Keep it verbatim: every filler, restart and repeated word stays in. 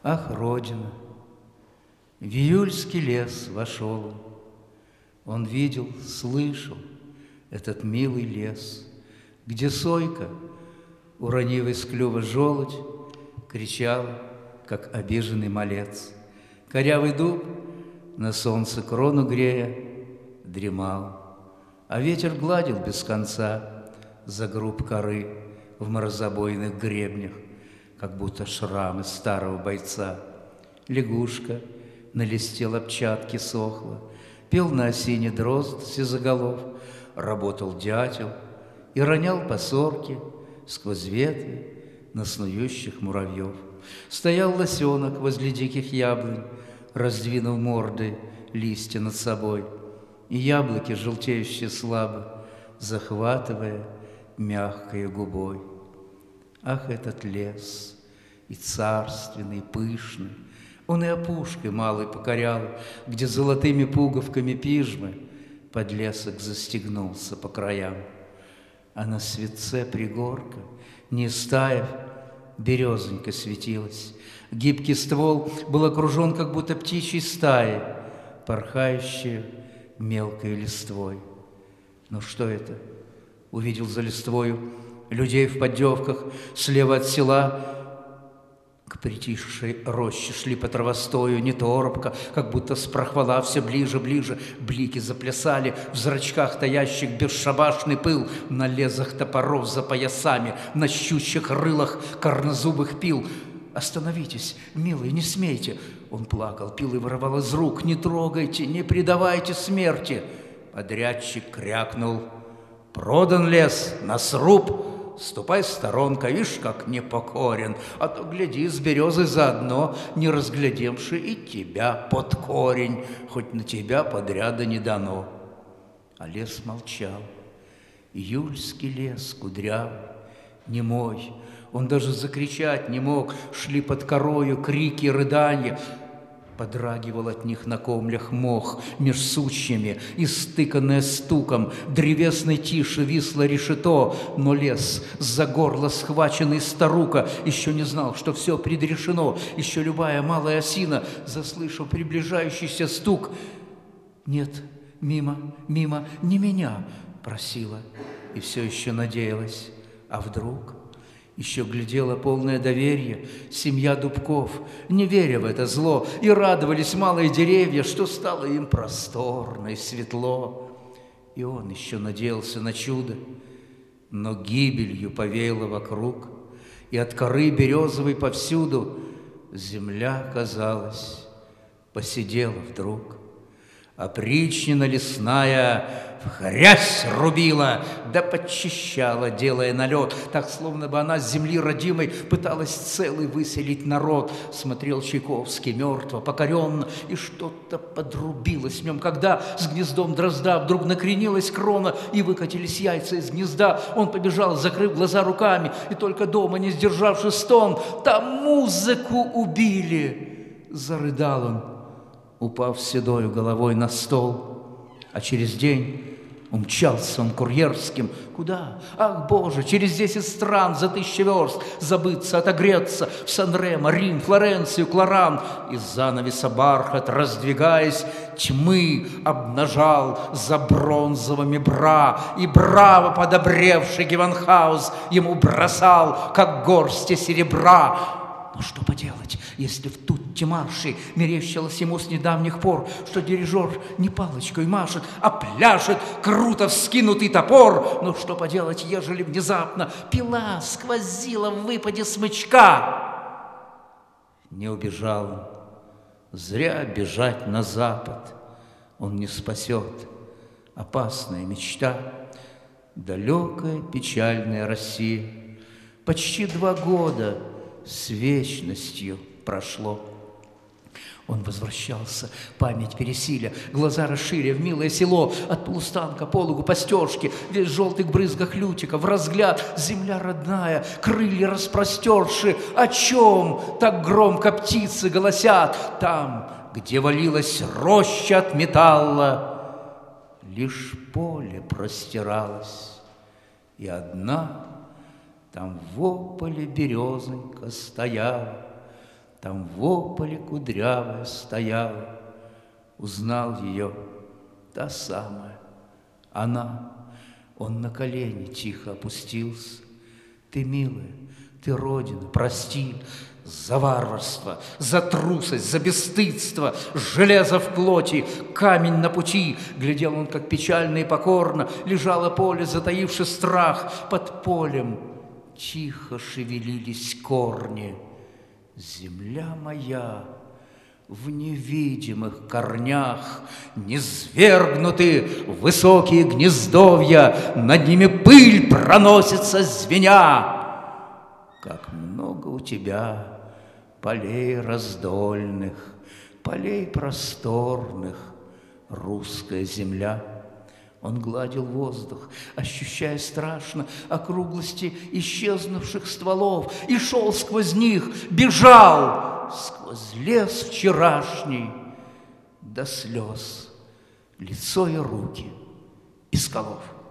Ах, Родина! В июльский лес вошел он. Он видел, слышал этот милый лес, где сойка, уронив из клюва желудь, кричала, как обиженный малец. Корявый дуб, на солнце крону грея, дремал, а ветер гладил без конца за груб коры в морозобойных гребнях, как будто шрамы старого бойца. Лягушка на листе лапчатки сохла, пел на осине дрозд сизоголов, работал дятел и ронял по сорке сквозь ветви на снующих муравьев. Стоял лосенок возле диких яблонь, раздвинув морды листья над собой, и яблоки, желтеющие слабо, захватывая мягкой губой. Ах, этот лес, и царственный, и пышный, он и опушкой малой покорял, где золотыми пуговками пижмы подлесок застегнулся по краям. А на светце пригорка, не стаяв, березонька светилась. Гибкий ствол был окружен, как будто птичьей стаей, порхающей мелкой листвой. Ну что это? Увидел за листвою людей в поддевках, слева от села к притихшей роще шли по травостою, не торопко, как будто с прохвала все ближе, ближе. Блики заплясали в зрачках таящих бесшабашный пыл, на лезах топоров за поясами, на щучьих рылах корнозубых пил. «Остановитесь, милый, не смейте!» Он плакал, пил и воровал из рук. «Не трогайте, не предавайте смерти!» Подрядчик крякнул: «Продан лес на сруб! Ступай сторонка, ишь, как непокорен, а то, гляди, с березы заодно, не разглядевши и тебя под корень, хоть на тебя подряда не дано». А лес молчал, июльский лес кудрявый, немой, он даже закричать не мог, шли под корою крики и рыданья. Подрагивал от них на комлях мох меж сучьями, истыканное стуком, древесной тиши висло решето, но лес, за горло схваченный старука, еще не знал, что все предрешено, еще любая малая осина, заслышав приближающийся стук: «Нет, мимо, мимо, не меня!» просила, и все еще надеялась. А вдруг... Еще глядела полное доверие семья дубков, не веря в это зло, и радовались малые деревья, что стало им просторно и светло. И он еще надеялся на чудо, но гибелью повеяло вокруг, и от коры березовой повсюду земля, казалось, посидела вдруг. Опричнина лесная в хрясь рубила, да подчищала, делая налет, так, словно бы она с земли родимой пыталась целый выселить народ. Смотрел Чайковский мертво, покоренно, и что-то подрубилось в нем, когда с гнездом дрозда вдруг накренилась крона, и выкатились яйца из гнезда. Он побежал, закрыв глаза руками, и только дома, не сдержавши стон: «Там музыку убили!» Зарыдал он, упав седою головой на стол. А через день умчался он курьерским. Куда? Ах, Боже, через десять стран за тысячи верст забыться, отогреться в Сан-Ремо, Рим, Флоренцию, Кларан. Из занавеса бархат, раздвигаясь, тьмы обнажал за бронзовыми бра, и браво подобревший Гевенхауз ему бросал, как горсти серебра. Но что поделать, если в тутте марши мерещилось ему с недавних пор, что дирижер не палочкой машет, а пляшет круто вскинутый топор? Но что поделать, ежели внезапно пила сквозила в выпаде смычка? Не убежал он. Зря бежать на запад он не спасет. Опасная мечта, далекая печальная Россия. Почти два года с вечностью прошло. Он возвращался, память пересиля, глаза расширя в милое село, от полустанка, пологу, постежки, весь в желтых брызгах лютика, в разгляд земля родная, крылья распростерши. О чем так громко птицы голосят? Там, где валилась роща от металла, лишь поле простиралось, и одна там в ополе березонька стояла. Там в ополе кудрявая стояла, узнал ее та самая, она. Он на колени тихо опустился. Ты, милая, ты, Родина, прости за варварство, за трусость, за бесстыдство, железо в плоти, камень на пути. Глядел он, как печально и покорно лежало поле, затаивши страх. Под полем тихо шевелились корни. Земля моя в невидимых корнях, низвергнуты высокие гнездовья, над ними пыль проносится звеня. Как много у тебя полей раздольных, полей просторных, русская земля. Он гладил воздух, ощущая страшно округлости исчезнувших стволов, и шел сквозь них, бежал сквозь лес вчерашний до слез, лицо и руки из колов.